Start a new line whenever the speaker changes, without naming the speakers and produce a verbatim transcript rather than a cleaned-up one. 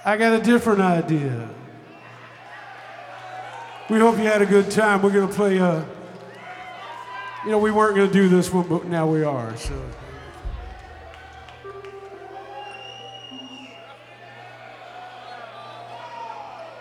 I got a different idea. We hope you had a good time. We're going to play, uh, you know, we weren't going to do this one, but now we are, so.